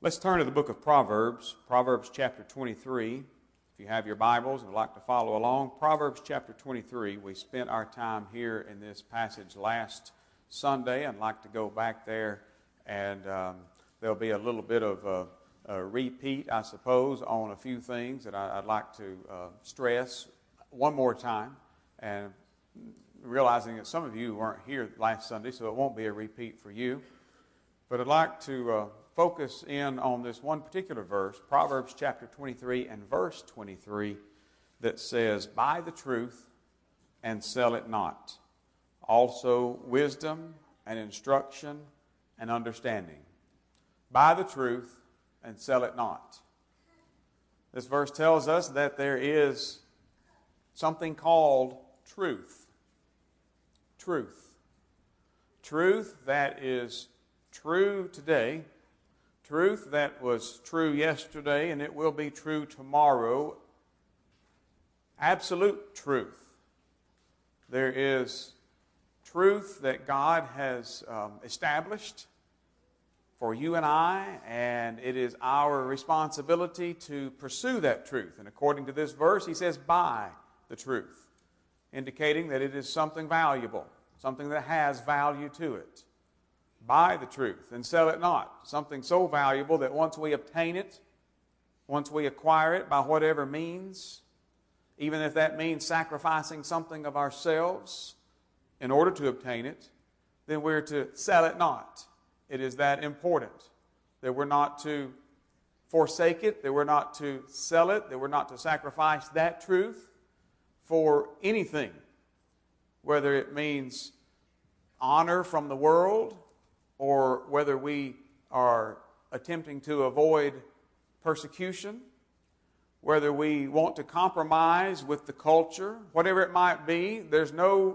Let's turn to the book of Proverbs, Proverbs chapter 23. If you have your Bibles and would like to follow along, Proverbs chapter 23. We spent our time here in this passage last Sunday. I'd like to go back there, and there'll be a little bit of a repeat, I suppose, on a few things that I'd like to stress one more time, and realizing that some of you weren't here last Sunday, so it won't be a repeat for you. But I'd like to focus in on this one particular verse, Proverbs chapter 23 and verse 23, that says, "Buy the truth and sell it not. Also wisdom and instruction and understanding. Buy the truth and sell it not." This verse tells us that there is something called truth. Truth. Truth that is true today. Truth that was true yesterday, and it will be true tomorrow. Absolute truth. There is truth that God has established for you and I, and it is our responsibility to pursue that truth. And according to this verse, he says, buy the truth, indicating that it is something valuable, something that has value to it. Buy the truth and sell it not. Something so valuable that once we obtain it, once we acquire it by whatever means, even if that means sacrificing something of ourselves in order to obtain it, then we're to sell it not. It is that important that we're not to forsake it, that we're not to sell it, that we're not to sacrifice that truth for anything, whether it means honor from the world, or whether we are attempting to avoid persecution, whether we want to compromise with the culture, whatever it might be, there's no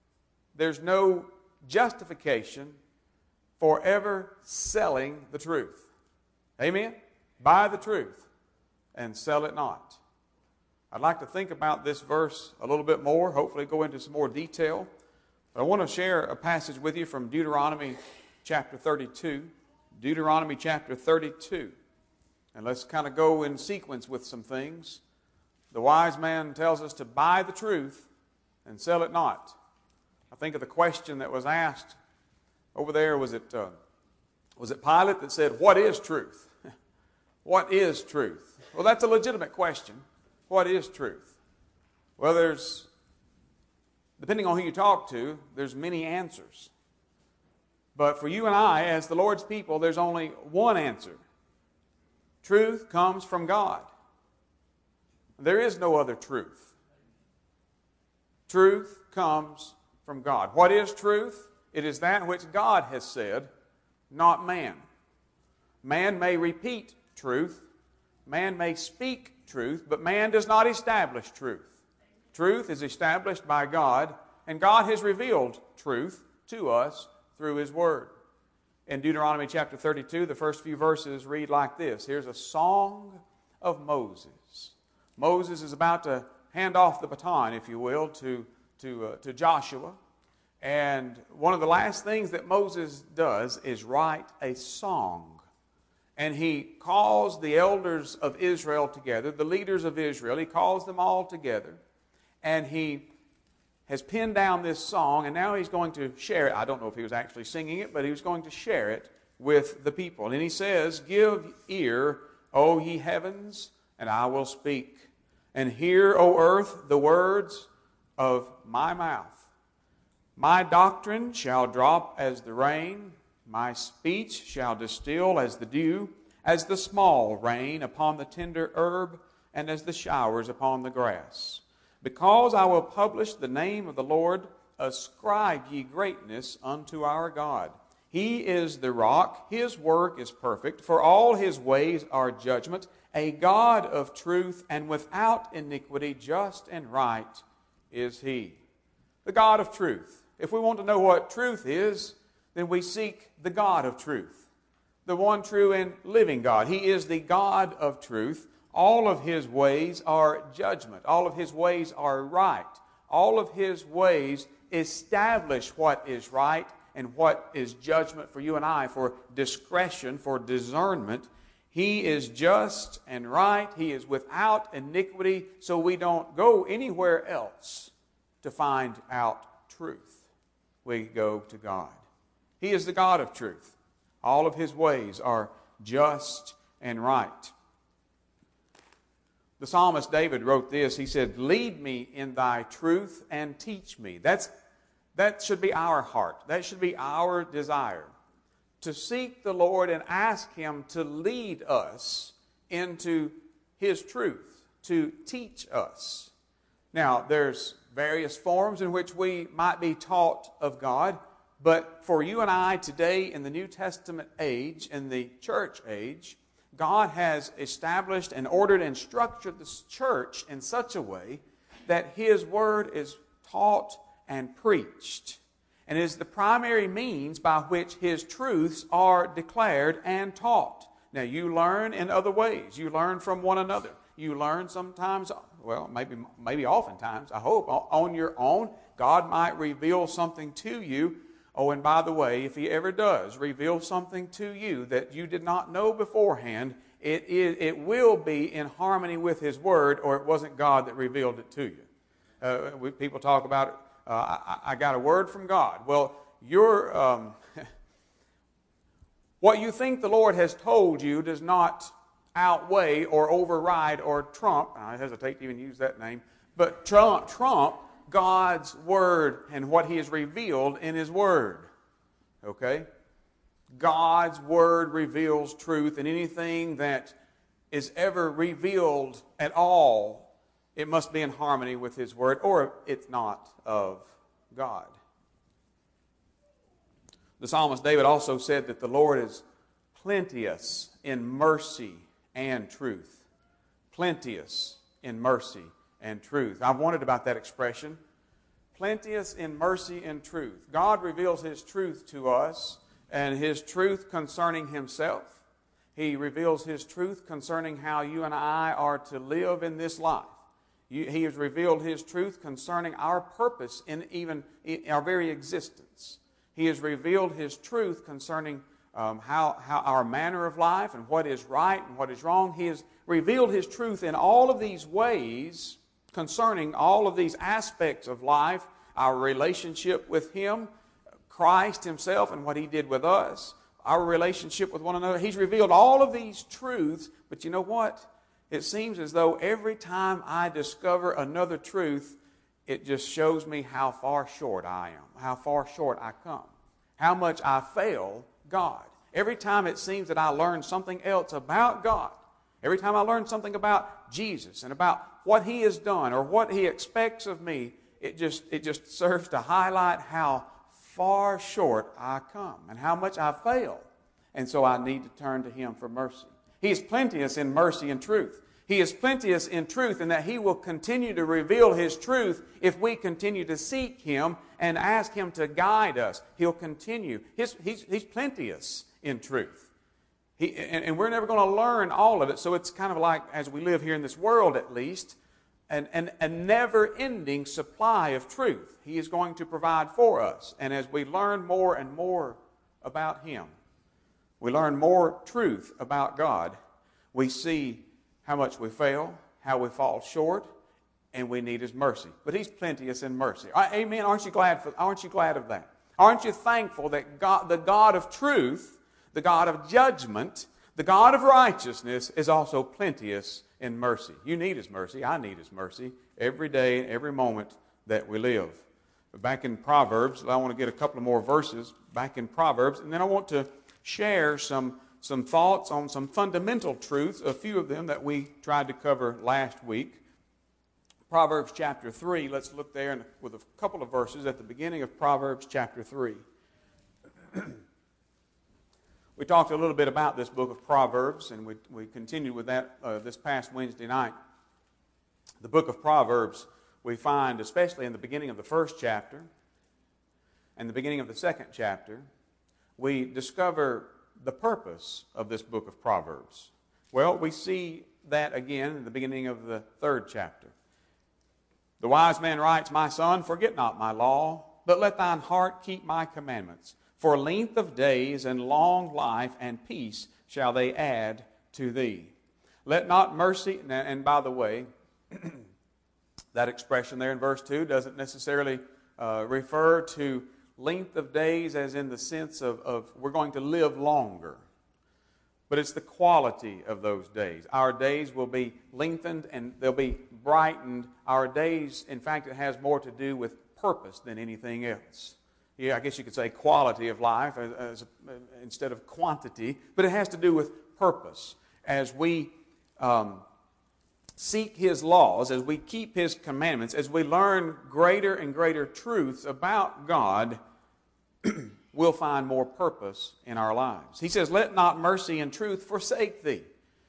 justification for ever selling the truth. Amen? Buy the truth and sell it not. I'd like to think about this verse a little bit more, hopefully go into some more detail. But I want to share a passage with you from Deuteronomy chapter 32. Deuteronomy chapter 32. And let's kind of go in sequence with some things. The wise man tells us to buy the truth and sell it not. I think of the question that was asked over there. Was it Pilate that said, "What is truth?" What is truth? Well, that's a legitimate question. What is truth? Well, depending on who you talk to, there's many answers. But for you and I, as the Lord's people, there's only one answer. Truth comes from God. There is no other truth. Truth comes from God. What is truth? It is that which God has said, not man. Man may repeat truth. Man may speak truth, but man does not establish truth. Truth is established by God, and God has revealed truth to us through His Word. In Deuteronomy chapter 32, the first few verses read like this. Here's a song of Moses. Moses is about to hand off the baton, if you will, to Joshua. And one of the last things that Moses does is write a song. And he calls the elders of Israel together, the leaders of Israel. He calls them all together. And he has pinned down this song, and now he's going to share it. I don't know if he was actually singing it, but he was going to share it with the people. And he says, "Give ear, O ye heavens, and I will speak. And hear, O earth, the words of my mouth. My doctrine shall drop as the rain, my speech shall distill as the dew, as the small rain upon the tender herb, and as the showers upon the grass. Because I will publish the name of the Lord, ascribe ye greatness unto our God. He is the rock, His work is perfect, for all His ways are judgment, a God of truth, and without iniquity, just and right is He." The God of truth. If we want to know what truth is, then we seek the God of truth, the one true and living God. He is the God of truth. All of His ways are judgment. All of His ways are right. All of His ways establish what is right and what is judgment for you and I, for discretion, for discernment. He is just and right. He is without iniquity, so we don't go anywhere else to find out truth. We go to God. He is the God of truth. All of His ways are just and right. The psalmist David wrote this. He said, "Lead me in thy truth and teach me." That should be our heart. That should be our desire. To seek the Lord and ask Him to lead us into His truth, to teach us. Now, there's various forms in which we might be taught of God, but for you and I today in the New Testament age, in the church age, God has established and ordered and structured the church in such a way that His Word is taught and preached, and is the primary means by which His truths are declared and taught. Now, you learn in other ways. You learn from one another. You learn sometimes, well, maybe oftentimes, I hope, on your own. God might reveal something to you. Oh, and by the way, if He ever does reveal something to you that you did not know beforehand, it will be in harmony with His Word, or it wasn't God that revealed it to you. People talk about, I got a word from God. Well, what you think the Lord has told you does not outweigh or override or trump, I hesitate to even use that name, but trump God's Word and what He has revealed in His Word. Okay? God's Word reveals truth, and anything that is ever revealed at all, it must be in harmony with His Word, or it's not of God. The psalmist David also said that the Lord is plenteous in mercy and truth. Plenteous in mercy and truth. I've wondered about that expression. Plenteous in mercy and truth. God reveals His truth to us, and His truth concerning Himself. He reveals His truth concerning how you and I are to live in this life. He has revealed His truth concerning our purpose in our very existence. He has revealed His truth concerning how our manner of life and what is right and what is wrong. He has revealed His truth in all of these ways concerning all of these aspects of life, our relationship with Him, Christ Himself and what He did with us, our relationship with one another. He's revealed all of these truths, but you know what? It seems as though every time I discover another truth, it just shows me how far short I am, how far short I come, how much I fail God. Every time it seems that I learn something else about God, every time I learn something about Jesus and about what He has done or what He expects of me, it just serves to highlight how far short I come and how much I fail. And so I need to turn to Him for mercy. He is plenteous in mercy and truth. He is plenteous in truth in that He will continue to reveal His truth if we continue to seek Him and ask Him to guide us. He'll continue. He's plenteous in truth. And we're never going to learn all of it, so it's kind of like, as we live here in this world at least, a never-ending supply of truth. He is going to provide for us. And as we learn more and more about Him, we learn more truth about God, we see how much we fail, how we fall short, and we need His mercy. But He's plenteous in mercy. Amen. Aren't you glad of that? Aren't you thankful that God, the God of truth, the God of judgment, the God of righteousness is also plenteous in mercy? You need His mercy. I need His mercy every day, every moment that we live. Back in Proverbs, I want to get a couple of more verses back in Proverbs, and then I want to share some thoughts on some fundamental truths, a few of them that we tried to cover last week. Proverbs chapter 3, let's look there with a couple of verses at the beginning of Proverbs chapter 3. We talked a little bit about this book of Proverbs, and we continued with that this past Wednesday night. The book of Proverbs we find, especially in the beginning of the first chapter and the beginning of the second chapter, we discover the purpose of this book of Proverbs. Well, we see that again in the beginning of the third chapter. The wise man writes, "My son, forget not my law, but let thine heart keep my commandments. For length of days and long life and peace shall they add to thee. Let not mercy, and by the way, that expression there in verse 2 doesn't necessarily refer to length of days as in the sense of we're going to live longer. But it's the quality of those days. Our days will be lengthened and they'll be brightened. Our days, in fact, it has more to do with purpose than anything else. Yeah, I guess you could say quality of life instead of quantity, but it has to do with purpose. As we seek His laws, as we keep His commandments, as we learn greater and greater truths about God, we'll find more purpose in our lives. He says, let not mercy and truth forsake thee.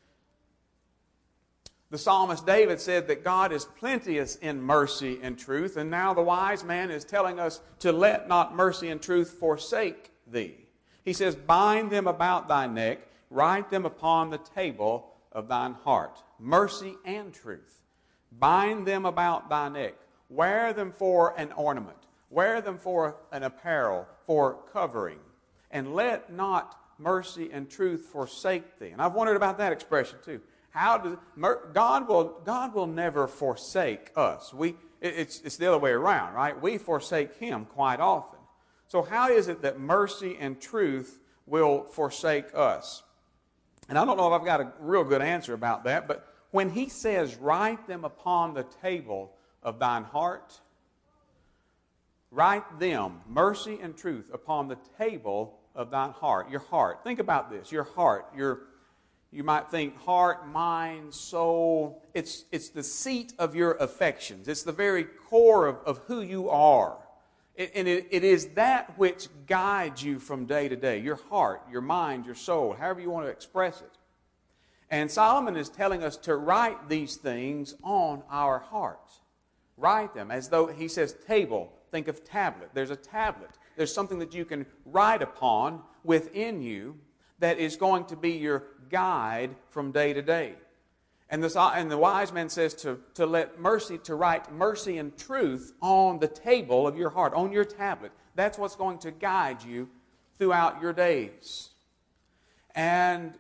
The psalmist David said that God is plenteous in mercy and truth, and now the wise man is telling us to let not mercy and truth forsake thee. He says, bind them about thy neck, write them upon the table of thine heart. Mercy and truth. Bind them about thy neck. Wear them for an ornament. Wear them for an apparel, for covering. And let not mercy and truth forsake thee. And I've wondered about that expression too. God will never forsake us. It's the other way around, right? We forsake Him quite often. So how is it that mercy and truth will forsake us? And I don't know if I've got a real good answer about that, but when He says, write them upon the table of thine heart, write them, mercy and truth, upon the table of thine heart. Your heart. Think about this. Your heart. You might think heart, mind, soul. It's the seat of your affections. It's the very core of who you are. And it is that which guides you from day to day. Your heart, your mind, your soul, however you want to express it. And Solomon is telling us to write these things on our hearts. Write them as though, he says, table. Think of tablet. There's a tablet. There's something that you can write upon within you that is going to be your guide from day to day. And the wise man says to write mercy and truth on the table of your heart, on your tablet. That's what's going to guide you throughout your days. And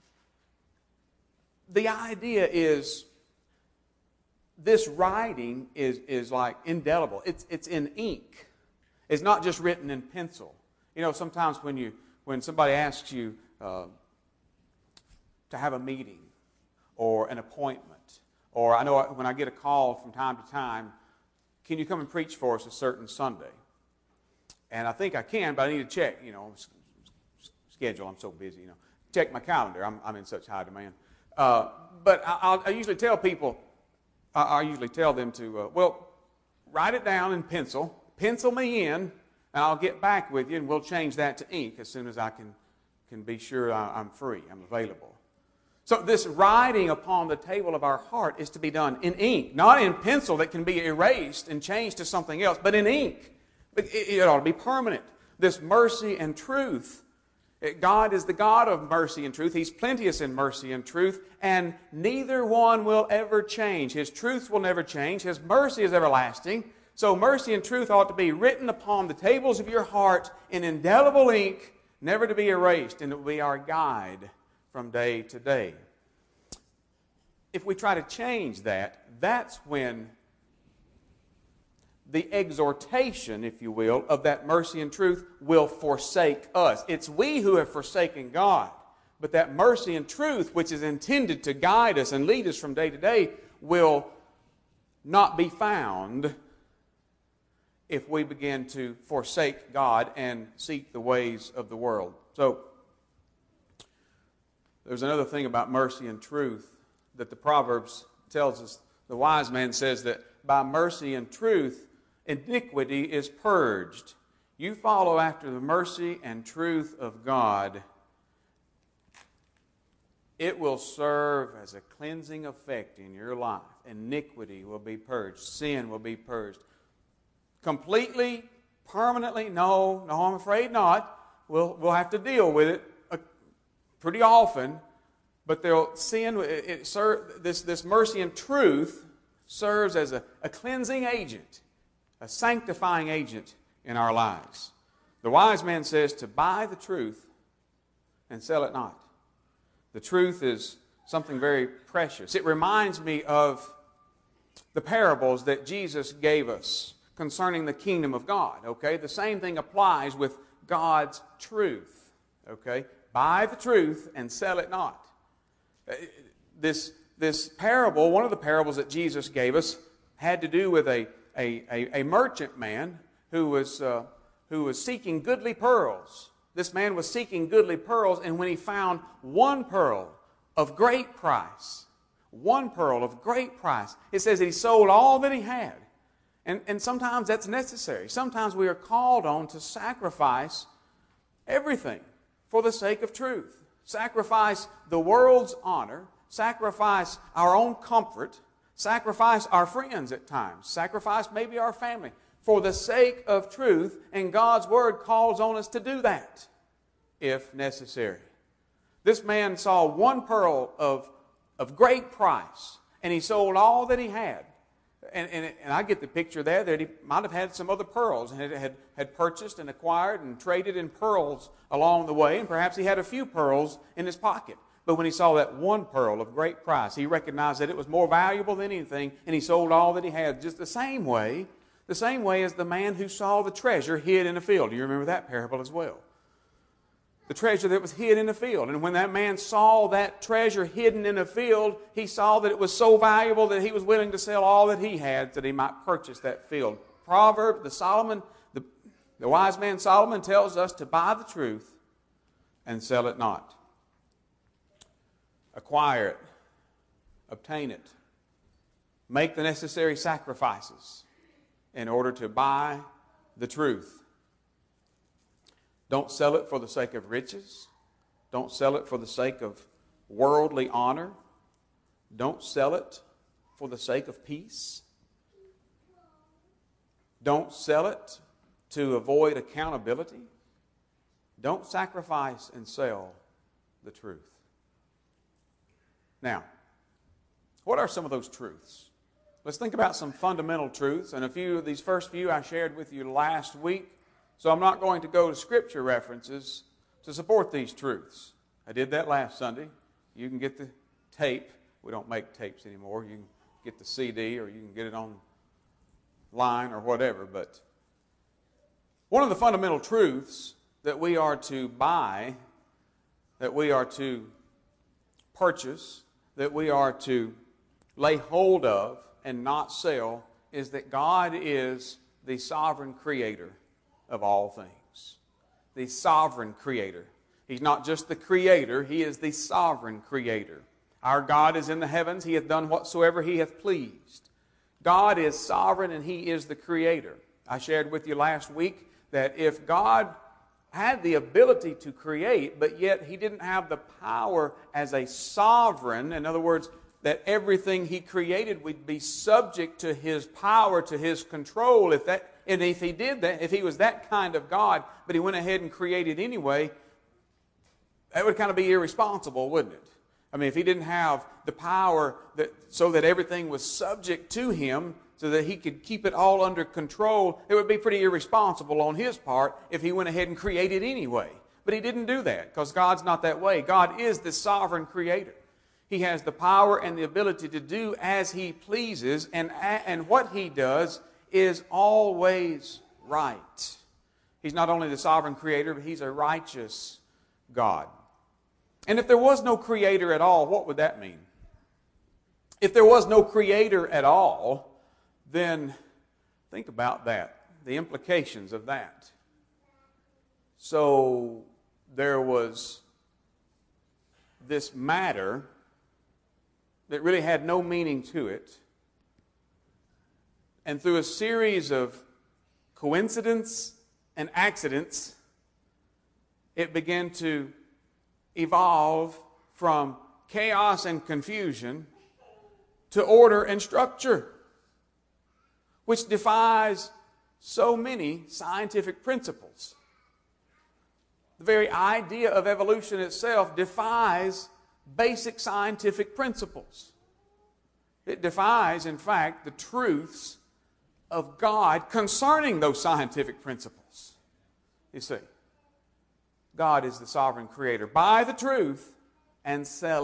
the idea is this writing is like indelible. It's in ink. It's not just written in pencil. You know, sometimes when somebody asks you to have a meeting or an appointment, or I know when I get a call from time to time, can you come and preach for us a certain Sunday? And I think I can, but I need to check, schedule. I'm so busy, Check my calendar. I'm in such high demand. But I usually tell people, I usually tell them to, write it down in pencil me in, and I'll get back with you, and we'll change that to ink as soon as I can be sure I'm free, I'm available. So this writing upon the table of our heart is to be done in ink, not in pencil that can be erased and changed to something else, but in ink. It ought to be permanent. This mercy and truth. God is the God of mercy and truth. He's plenteous in mercy and truth, and neither one will ever change. His truth will never change. His mercy is everlasting. So mercy and truth ought to be written upon the tables of your heart in indelible ink, never to be erased, and it will be our guide from day to day. If we try to change that, that's when the exhortation, if you will, of that mercy and truth will forsake us. It's we who have forsaken God. But that mercy and truth, which is intended to guide us and lead us from day to day, will not be found if we begin to forsake God and seek the ways of the world. So, there's another thing about mercy and truth that the Proverbs tells us. The wise man says that by mercy and truth, iniquity is purged. You follow after the mercy and truth of God, it will serve as a cleansing effect in your life. Iniquity will be purged. Sin will be purged. Completely, permanently? No, I'm afraid not. We'll have to deal with it pretty often, but this mercy and truth serves as a cleansing agent, a sanctifying agent in our lives. The wise man says to buy the truth and sell it not. The truth is something very precious. It reminds me of the parables that Jesus gave us concerning the kingdom of God, okay? The same thing applies with God's truth, okay? Buy the truth and sell it not. This parable, one of the parables that Jesus gave us, had to do with a merchant man who was seeking goodly pearls. This man was seeking goodly pearls, and when he found one pearl of great price, it says that he sold all that he had. And sometimes that's necessary. Sometimes we are called on to sacrifice everything for the sake of truth. Sacrifice the world's honor, sacrifice our own comfort, sacrifice our friends at times, sacrifice maybe our family for the sake of truth, and God's Word calls on us to do that if necessary. This man saw one pearl of great price, and he sold all that he had. And I get the picture there that he might have had some other pearls and had purchased and acquired and traded in pearls along the way, and perhaps he had a few pearls in his pocket. But when he saw that one pearl of great price, he recognized that it was more valuable than anything, and he sold all that he had. Just the same way as the man who saw the treasure hid in a field. Do you remember that parable as well? The treasure that was hid in the field. And when that man saw that treasure hidden in a field, he saw that it was so valuable that he was willing to sell all that he had so that he might purchase that field. The wise man Solomon tells us to buy the truth and sell it not. Acquire it. Obtain it. Make the necessary sacrifices in order to buy the truth. Don't sell it for the sake of riches. Don't sell it for the sake of worldly honor. Don't sell it for the sake of peace. Don't sell it to avoid accountability. Don't sacrifice and sell the truth. Now, what are some of those truths? Let's think about some fundamental truths, and a few of these first few I shared with you last week. So I'm not going to go to Scripture references to support these truths. I did that last Sunday. You can get the tape. We don't make tapes anymore. You can get the CD or you can get it online or whatever. But one of the fundamental truths that we are to buy, that we are to purchase, that we are to lay hold of and not sell is that God is the sovereign creator of all things. The sovereign creator. He's not just the creator, He is the sovereign creator. Our God is in the heavens. He hath done whatsoever He hath pleased. God is sovereign and He is the creator. I shared with you last week that if God had the ability to create, but yet He didn't have the power as a sovereign, in other words, that everything He created would be subject to His power, to His control. If He did that, if He was that kind of God, but He went ahead and created anyway, that would kind of be irresponsible, wouldn't it? I mean, if He didn't have the power so that everything was subject to Him, so that He could keep it all under control, it would be pretty irresponsible on His part if He went ahead and created anyway. But He didn't do that, because God's not that way. God is the sovereign creator. He has the power and the ability to do as He pleases, and what He does is always right. He's not only the sovereign creator, but He's a righteous God. And if there was no creator at all, what would that mean? If there was no creator at all, then think about that, the implications of that. So there was this matter that really had no meaning to it. And through a series of coincidence and accidents, it began to evolve from chaos and confusion to order and structure, which defies so many scientific principles. The very idea of evolution itself defies basic scientific principles. It defies, in fact, the truths of God concerning those scientific principles. You see, God is the sovereign creator. Buy the truth and sell it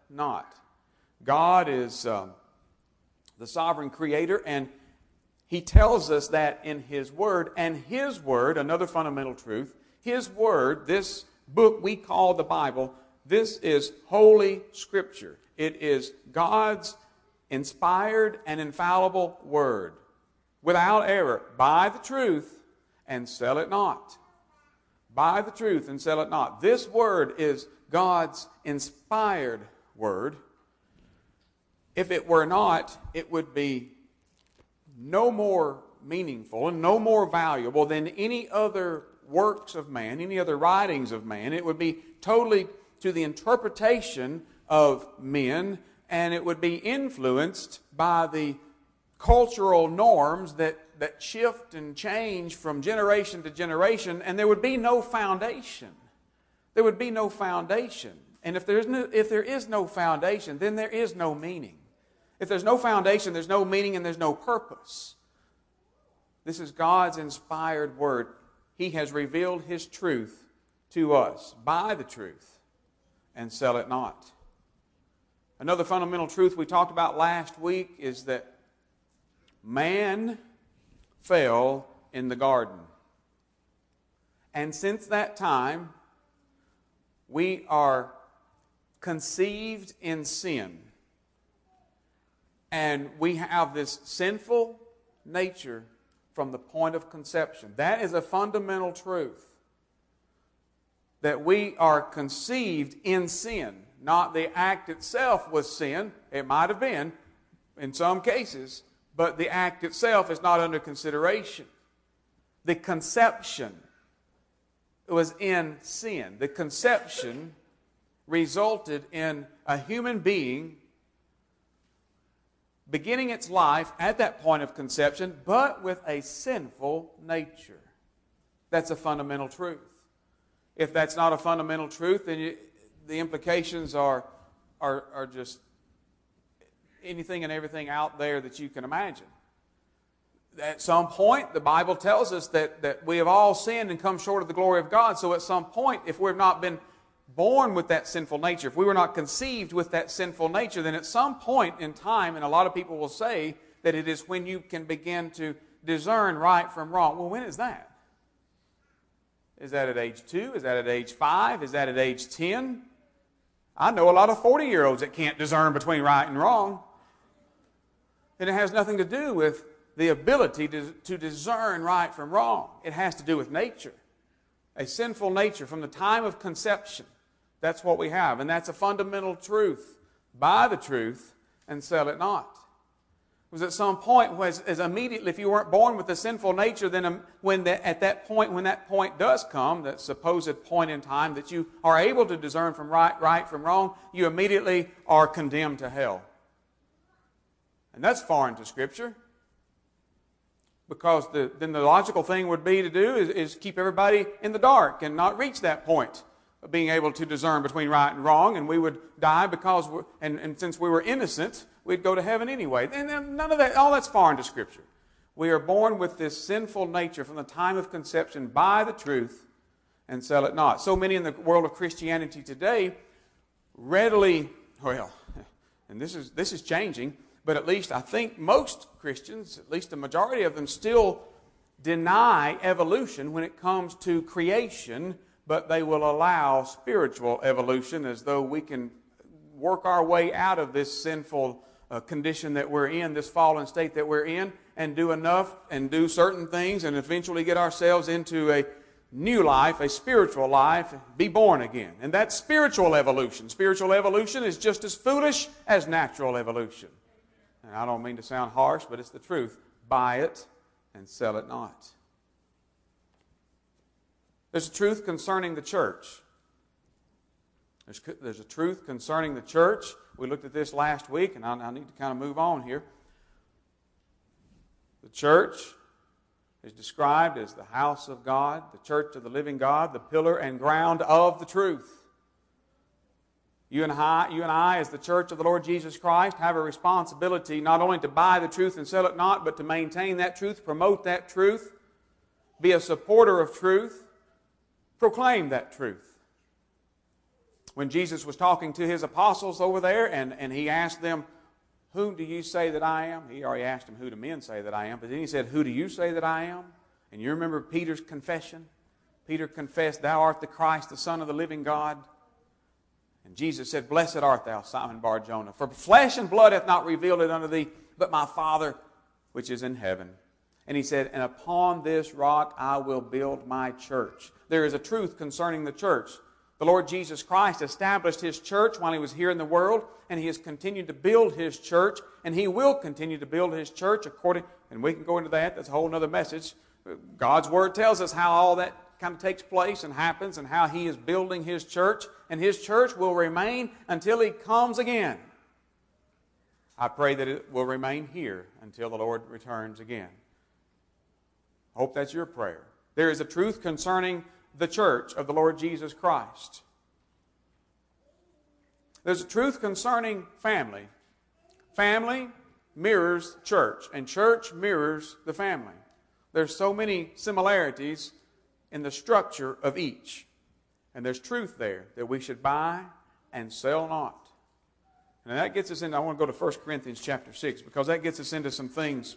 not. God is the sovereign creator, and He tells us that in His Word. And His Word, another fundamental truth, His Word, this book we call the Bible, this is Holy Scripture. It is God's inspired and infallible Word, without error. Buy the truth and sell it not. Buy the truth and sell it not. This Word is God's inspired Word. If it were not, it would be no more meaningful and no more valuable than any other works of man, any other writings of man. It would be totally to the interpretation of men, and it would be influenced by the cultural norms that shift and change from generation to generation, and there would be no foundation. There would be no foundation. And if there is no foundation, then there is no meaning. If there's no foundation, there's no meaning and there's no purpose. This is God's inspired Word. He has revealed His truth to us. Buy the truth and sell it not. Another fundamental truth we talked about last week is that man fell in the garden. And since that time, we are conceived in sin. And we have this sinful nature from the point of conception. That is a fundamental truth. That we are conceived in sin. Not the act itself was sin. It might have been in some cases, but the act itself is not under consideration. The conception was in sin. The conception resulted in a human being beginning its life at that point of conception, but with a sinful nature. That's a fundamental truth. If that's not a fundamental truth, then the implications are just anything and everything out there that you can imagine. At some point, the Bible tells us that we have all sinned and come short of the glory of God. So at some point, if we've not been born with that sinful nature, if we were not conceived with that sinful nature, then at some point in time, and a lot of people will say that it is when you can begin to discern right from wrong. Well, when is that? Is that at age 2? Is that at age 5? Is that at age 10? I know a lot of 40-year-olds that can't discern between right and wrong. And it has nothing to do with the ability to discern right from wrong. It has to do with nature. A sinful nature from the time of conception. That's what we have, and that's a fundamental truth. Buy the truth and sell it not. Because at some point, as immediately, if you weren't born with a sinful nature, then when that point does come, that supposed point in time that you are able to discern from right from wrong, you immediately are condemned to hell. And that's foreign to Scripture. Because then the logical thing would be to do is keep everybody in the dark and not reach that point of being able to discern between right and wrong, and we would die because, and since we were innocent, we'd go to heaven anyway. And none of that, all that's foreign to Scripture. We are born with this sinful nature from the time of conception. Buy the truth and sell it not. So many in the world of Christianity today readily, and this is changing, but at least I think most Christians, at least the majority of them, still deny evolution when it comes to creation, but they will allow spiritual evolution as though we can work our way out of this sinful condition that we're in, this fallen state that we're in, and do enough and do certain things and eventually get ourselves into a new life, a spiritual life, be born again. And that's spiritual evolution. Spiritual evolution is just as foolish as natural evolution. And I don't mean to sound harsh, but it's the truth. Buy it and sell it not. There's a truth concerning the church. There's a truth concerning the church. We looked at this last week, and I need to kind of move on here. The church is described as the house of God, the church of the living God, the pillar and ground of the truth. You and I, as the church of the Lord Jesus Christ, have a responsibility not only to buy the truth and sell it not, but to maintain that truth, promote that truth, be a supporter of truth, proclaim that truth. When Jesus was talking to his apostles over there, and he asked them, "Whom do you say that I am?" He already asked them, "Who do men say that I am?" But then he said, "Who do you say that I am?" And you remember Peter's confession? Peter confessed, "Thou art the Christ, the Son of the living God." And Jesus said, "Blessed art thou, Simon Bar-Jonah, for flesh and blood hath not revealed it unto thee, but my Father which is in heaven." And he said, "And upon this rock I will build my church." There is a truth concerning the church. The Lord Jesus Christ established His church while He was here in the world, and He has continued to build His church, and He will continue to build His church according, and we can go into that, that's a whole other message. God's Word tells us how all that kind of takes place and happens, and how He is building His church, and His church will remain until He comes again. I pray that it will remain here until the Lord returns again. I hope that's your prayer. There is a truth concerning the church of the Lord Jesus Christ. There's a truth concerning family. Family mirrors church, and church mirrors the family. There's so many similarities in the structure of each. And there's truth there that we should buy and sell not. And that gets us into, I want to go to 1 Corinthians chapter 6, because that gets us into some things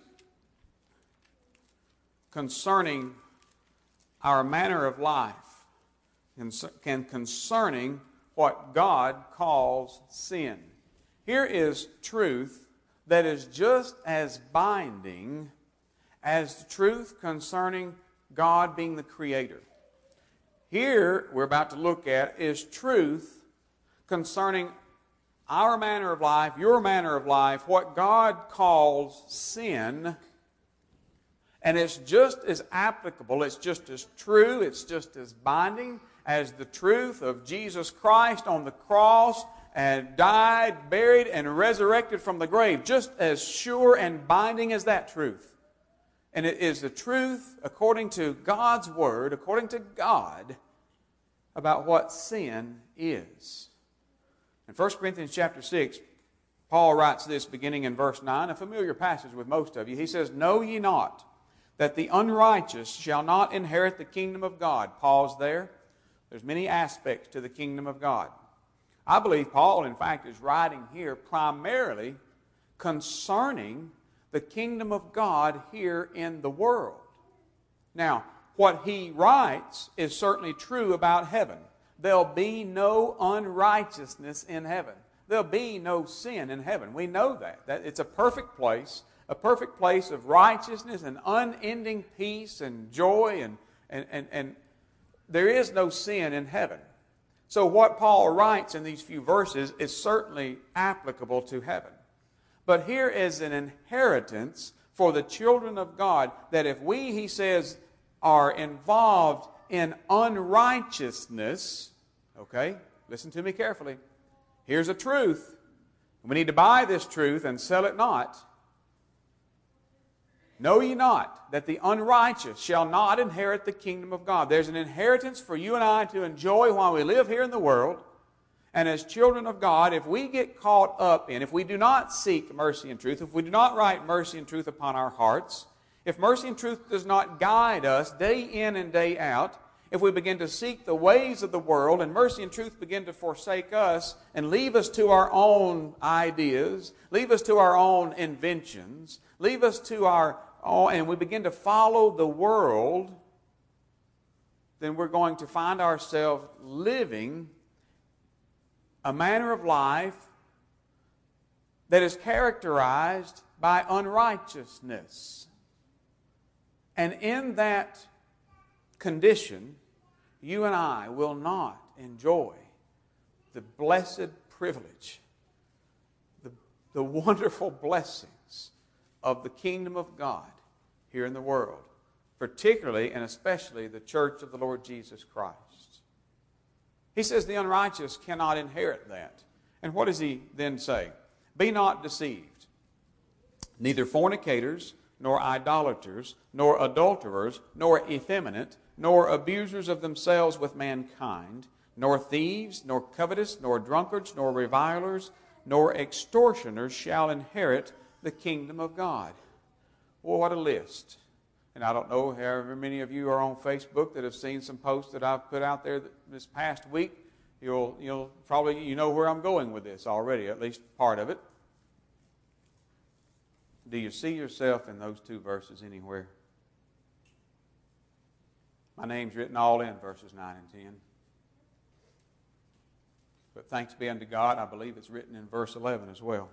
concerning our manner of life, and concerning what God calls sin. Here is truth that is just as binding as the truth concerning God being the Creator. Here, we're about to look at, is truth concerning our manner of life, your manner of life, what God calls sin. And it's just as applicable, it's just as true, it's just as binding as the truth of Jesus Christ on the cross and died, buried, and resurrected from the grave. Just as sure and binding as that truth. And it is the truth according to God's Word, according to God, about what sin is. In 1 Corinthians chapter 6, Paul writes this beginning in verse 9, a familiar passage with most of you. He says, "Know ye not that the unrighteous shall not inherit the kingdom of God?" Pause there. There's many aspects to the kingdom of God. I believe Paul, in fact, is writing here primarily concerning the kingdom of God here in the world. Now, what he writes is certainly true about heaven. There'll be no unrighteousness in heaven. There'll be no sin in heaven. We know that. That it's a perfect place of righteousness and unending peace and joy, and there is no sin in heaven. So what Paul writes in these few verses is certainly applicable to heaven. But here is an inheritance for the children of God, that if we, he says, are involved in unrighteousness, okay, listen to me carefully. Here's a truth. We need to buy this truth and sell it not. Know ye not that the unrighteous shall not inherit the kingdom of God? There's an inheritance for you and I to enjoy while we live here in the world. And as children of God, if we get caught up in, if we do not seek mercy and truth, if we do not write mercy and truth upon our hearts, if mercy and truth does not guide us day in and day out, if we begin to seek the ways of the world and mercy and truth begin to forsake us and leave us to our own ideas, leave us to our own inventions, leave us to our own, and we begin to follow the world, then we're going to find ourselves living a manner of life that is characterized by unrighteousness. And in that condition, you and I will not enjoy the blessed privilege, the wonderful blessings of the kingdom of God here in the world, particularly and especially the church of the Lord Jesus Christ. He says the unrighteous cannot inherit that. And what does he then say? Be not deceived. Neither fornicators, nor idolaters, nor adulterers, nor effeminate, nor abusers of themselves with mankind, nor thieves, nor covetous, nor drunkards, nor revilers, nor extortioners shall inherit the kingdom of God. Well, what a list. And I don't know however many of you are on Facebook that have seen some posts that I've put out there this past week. You'll probably, you know where I'm going with this already, at least part of it. Do you see yourself in those two verses anywhere? My name's written all in verses 9 and 10. But thanks be unto God, I believe it's written in verse 11 as well.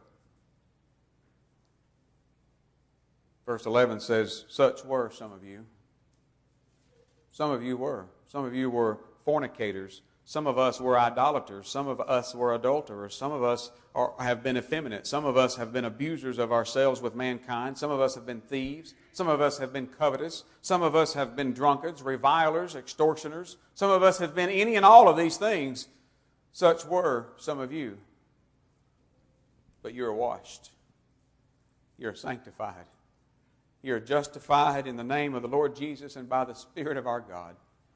Verse 11 says, such were some of you. Some of you were. Some of you were fornicators. Some of us were idolaters. Some of us were adulterers. Some of us have been effeminate. Some of us have been abusers of ourselves with mankind. Some of us have been thieves. Some of us have been covetous. Some of us have been drunkards, revilers, extortioners. Some of us have been any and all of these things. Such were some of you. But you're washed. You're sanctified. You're justified in the name of the Lord Jesus and by the Spirit of our God.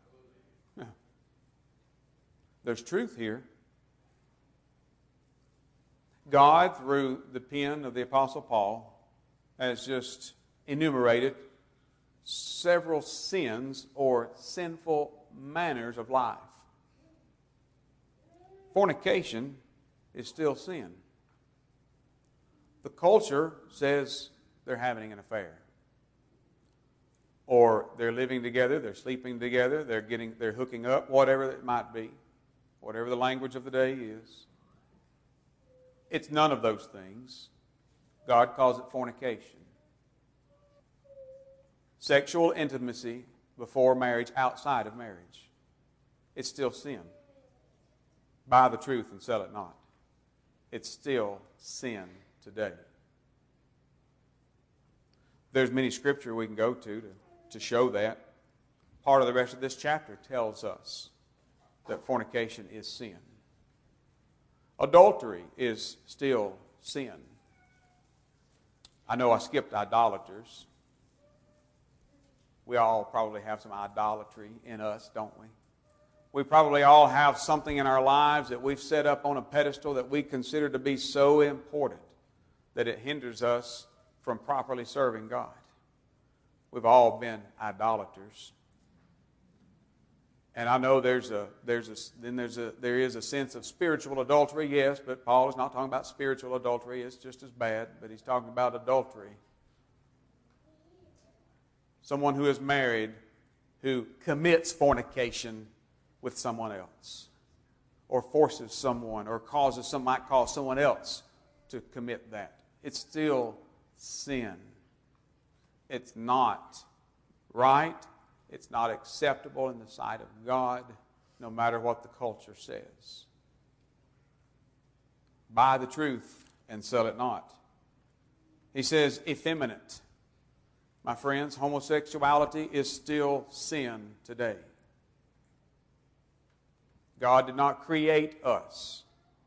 There's truth here. God, through the pen of the Apostle Paul, has just enumerated several sins or sinful manners of life. Fornication is still sin. The culture says they're having an affair. Or they're living together, they're sleeping together, they're hooking up, whatever it might be. Whatever the language of the day is. It's none of those things. God calls it fornication. Sexual intimacy before marriage, outside of marriage. It's still sin. Buy the truth and sell it not. It's still sin today. There's many scripture we can go to show that. Part of the rest of this chapter tells us that fornication is sin. Adultery is still sin. I know I skipped idolaters. We all probably have some idolatry in us, don't we? We probably all have something in our lives that we've set up on a pedestal that we consider to be so important that it hinders us from properly serving God. We've all been idolaters. And I know there is a sense of spiritual adultery, yes, but Paul is not talking about spiritual adultery. It's just as bad, but he's talking about adultery. Someone who is married who commits fornication with someone else, or forces someone, or might cause someone else to commit that. It's still sin. It's not right. It's not acceptable in the sight of God, no matter what the culture says. Buy the truth and sell it not. He says, effeminate. My friends, homosexuality is still sin today. God did not create us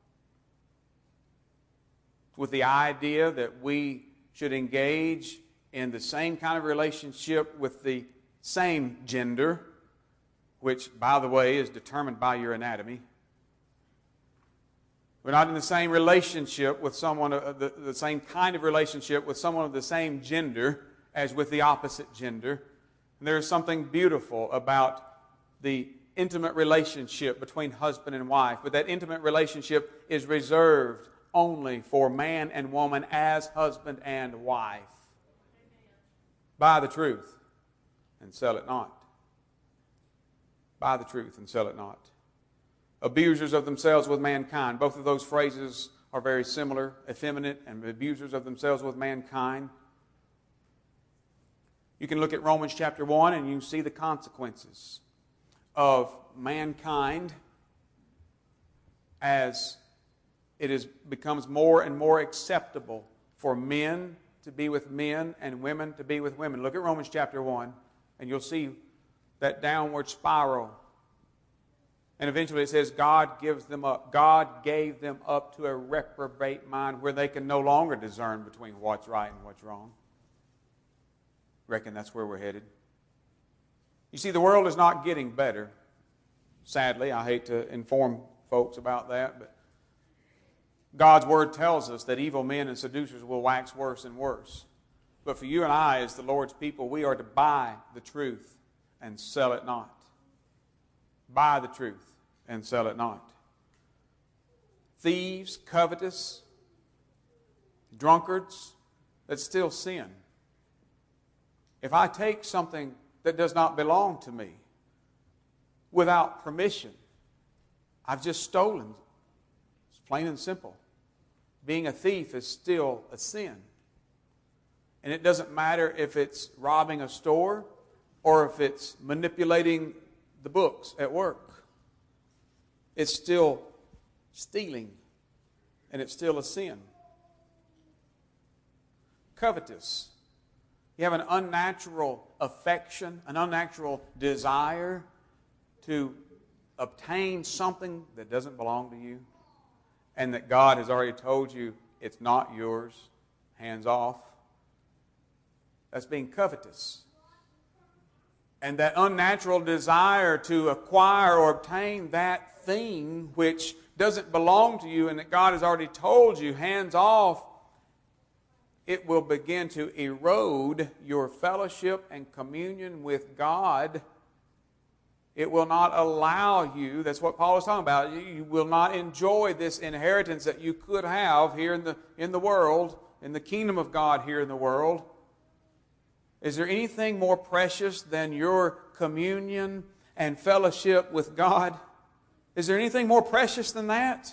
with the idea that we should engage in the same kind of relationship with the same gender, which, by the way, is determined by your anatomy. We're not in the same relationship with someone, the same kind of relationship with someone of the same gender as with the opposite gender. And there is something beautiful about the intimate relationship between husband and wife, but that intimate relationship is reserved only for man and woman as husband and wife. Buy the truth and sell it not. Buy the truth and sell it not. Abusers of themselves with mankind. Both of those phrases are very similar. Effeminate and abusers of themselves with mankind. You can look at Romans chapter 1 and you can see the consequences of mankind as it becomes more and more acceptable for men to be with men and women to be with women. Look at Romans chapter 1 and you'll see that downward spiral. And eventually it says God gives them up. God gave them up to a reprobate mind where they can no longer discern between what's right and what's wrong. Reckon that's where we're headed. You see, the world is not getting better. Sadly, I hate to inform folks about that, but God's Word tells us that evil men and seducers will wax worse and worse. But for you and I, as the Lord's people, we are to buy the truth and sell it not. Buy the truth and sell it not. thieves, covetous, drunkards, that's still sin. If I take something that does not belong to me without permission, I've just stolen. It's plain and simple. Being a thief is still a sin. And it doesn't matter if it's robbing a store or if it's manipulating the books at work. It's still stealing, and it's still a sin. Covetous. You have an unnatural affection, an unnatural desire to obtain something that doesn't belong to you and that God has already told you it's not yours, hands off. That's being covetous. And that unnatural desire to acquire or obtain that thing which doesn't belong to you and that God has already told you, hands off, it will begin to erode your fellowship and communion with God. It will not allow you, that's what Paul is talking about, you will not enjoy this inheritance that you could have here in the world, in the kingdom of God here in the world. Is there anything more precious than your communion and fellowship with God? Is there anything more precious than that?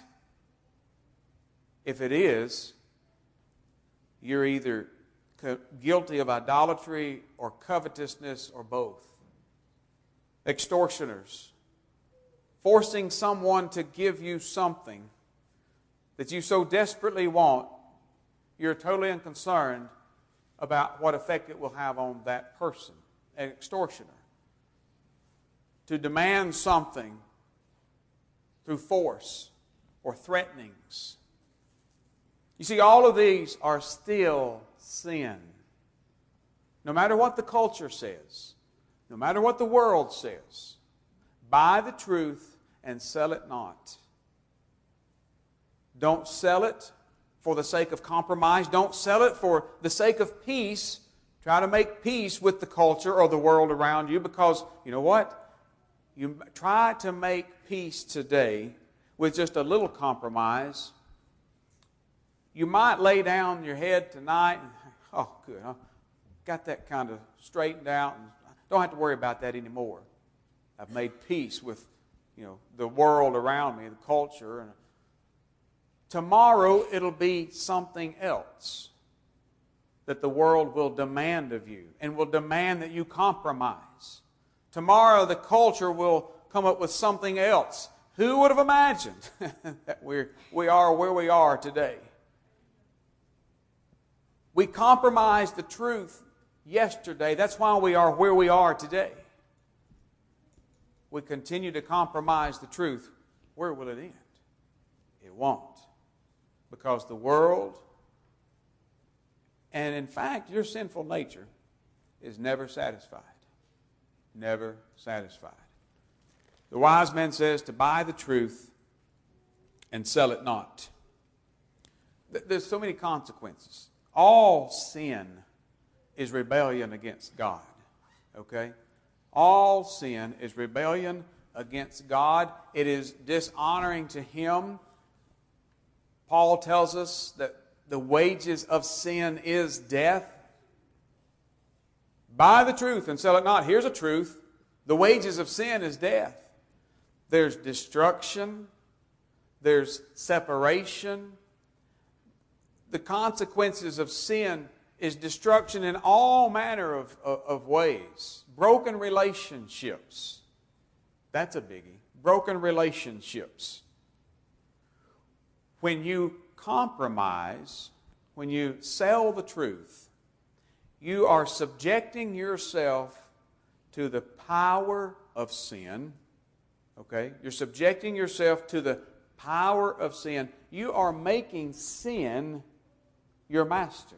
If it is, you're either guilty of idolatry or covetousness or both. Extortioners, forcing someone to give you something that you so desperately want, you're totally unconcerned about what effect it will have on that person. An extortioner. To demand something through force or threatenings. You see, all of these are still sin. No matter what the culture says, no matter what the world says, buy the truth and sell it not. Don't sell it for the sake of compromise. Don't sell it for the sake of peace. Try to make peace with the culture or the world around you, because you know what? You try to make peace today with just a little compromise. You might lay down your head tonight and, oh, good, I got that kind of straightened out and don't have to worry about that anymore. I've made peace with, the world around me, the culture. And tomorrow it'll be something else that the world will demand of you and will demand that you compromise. Tomorrow the culture will come up with something else. Who would have imagined that we are where we are today? We compromised the truth yesterday. That's why we are where we are today. We continue to compromise the truth. Where will it end? It won't. Because the world, and in fact, your sinful nature is never satisfied. Never satisfied. The wise man says to buy the truth and sell it not. There's so many consequences. All sin is rebellion against God. Okay? All sin is rebellion against God. It is dishonoring to Him. Paul tells us that the wages of sin is death. Buy the truth and sell it not. Here's a truth. The wages of sin is death. There's destruction. There's separation. The consequences of sin is destruction in all manner of ways. Broken relationships. That's a biggie. Broken relationships. When you compromise, when you sell the truth, you are subjecting yourself to the power of sin. Okay? You're subjecting yourself to the power of sin. You are making sin your master.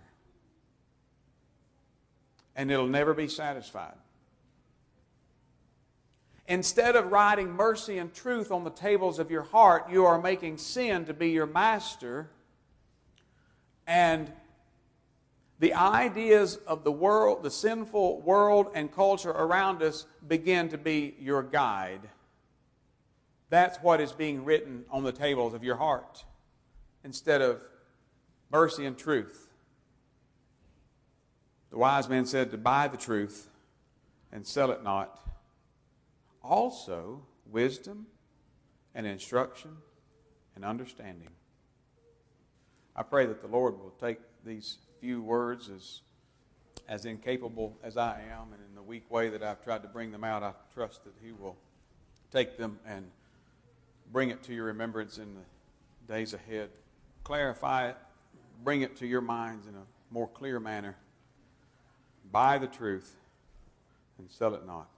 And it'll never be satisfied. Instead of writing mercy and truth on the tables of your heart, you are making sin to be your master. And the ideas of the world, the sinful world and culture around us begin to be your guide. That's what is being written on the tables of your heart. instead of mercy and truth. The wise man said to buy the truth and sell it not. Also, wisdom and instruction and understanding. I pray that the Lord will take these few words as incapable as I am, and in the weak way that I've tried to bring them out, I trust that He will take them and bring it to your remembrance in the days ahead. Clarify it, bring it to your minds in a more clear manner. Buy the truth and sell it not.